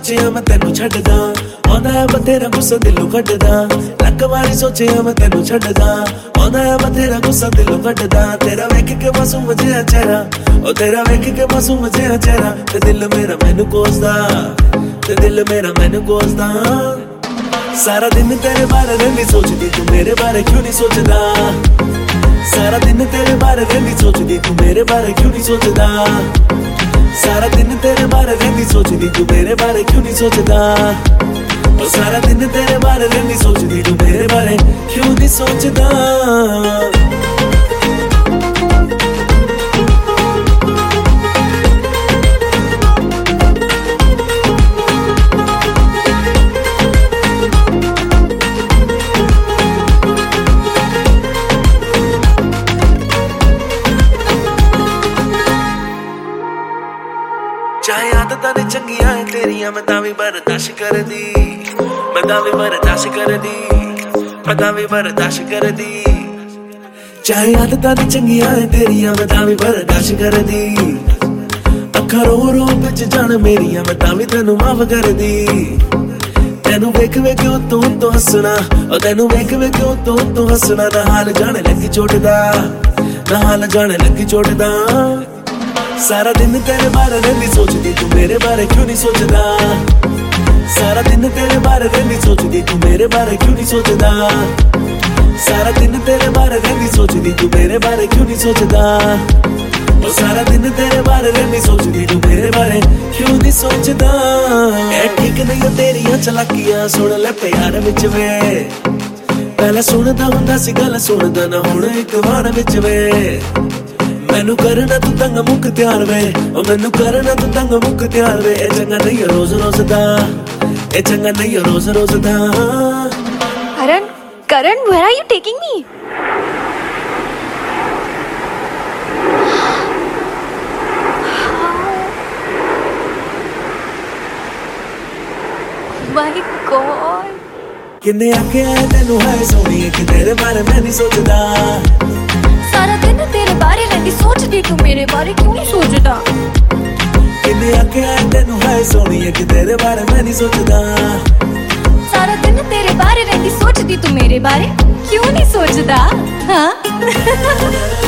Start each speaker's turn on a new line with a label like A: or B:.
A: सोचिया मैं तेनू छड्डदा आंदा है बथेरा गुस्सा दिलों कड्डदा लक वारी सोचिया मैं तेनू छड्डदा आंदा है बथेरा गुस्सा दिलों कड्डदा तेरा वेख के मासूम जिहा चेहरा ओ तेरा वेख के मासूम जिहा चेहरा ते दिल मेरा मैनू कोसदा ते दिल मेरा मैनू कोसदा सारा दिन तेरे बारे रैंदी सोचदी तू मेरे बारे क्यों नहीं सोचदा सारा दिन तेरे बारे रैंदी सोचदी तू मेरे बारे क्यों नहीं सोचदा सारा दिन तेरे बारे रैंदी सोचदी तू मेरे बारे क्यों नहीं सोचदा ओ सारा दिन तेरे बारे रैंदी सोचदी तू मेरे बारे क्यों नहीं सोचदा चाहे आदतां ने चंगियां है तेरियां मैं तां वी बर्दाश्त करदी मैं तां वी बर्दाश्त करदी मैं तां वी बर्दाश्त करदी चाहे आदतां ने चंगियां है तेरियां मैं तां वी बर्दाश्त करदी अखां रो रो विच जान मेरियां मैं तां वी तैनू माफ करदी तैनू वेख वेख उत्तों हसना ओ तैनू वेख वेख उत्तों हसना ना हाल जाने लगी चोटदा ना हाल जाने लगी चोटदा सारा दिन तेरे बारे रैंदी सोचदी तू मेरे बारे क्यों नहीं सोचदा सारा दिन तेरे बारे रैंदी सोचदी तू मेरे बारे क्यों नहीं सोचदा सारा दिन तेरे बारे रैंदी सोचदी तू मेरे बारे क्यों नहीं सोचदा ओ सारा दिन तेरे बारे रैंदी सोचदी तू मेरे बारे क्यों नहीं सोचदा ए ठीक नहीं तेरियां चलाकियां सुन ले प्यार विच वे पहला सुनदा हुंदा सी गल सुनदा ना हुण इक वार विच वे मैनू करना तू तंग मुक त्यार वे ओ मैनू करना तू तंग मुक त्यार वे ए चंगा नहीं रोज रोज दा ए चंगा नहीं रोज रोज दा
B: Karan, where are you taking me? My God.
A: किन्ने आखे आए तेनू है सोनिए कि तेरे बारे मैं नहीं सोचदा
B: सारा दिन तेरे बारे रैंदी सोचदी तू मेरे बारे क्यों नहीं सोचदा
A: किन्ने आखे आए तेनू है सोनिए कि तेरे बारे मैं नहीं सोचदा
B: सारा दिन तेरे बारे रैंदी सोचदी तू मेरे बारे क्यों नहीं सोचदा हाँ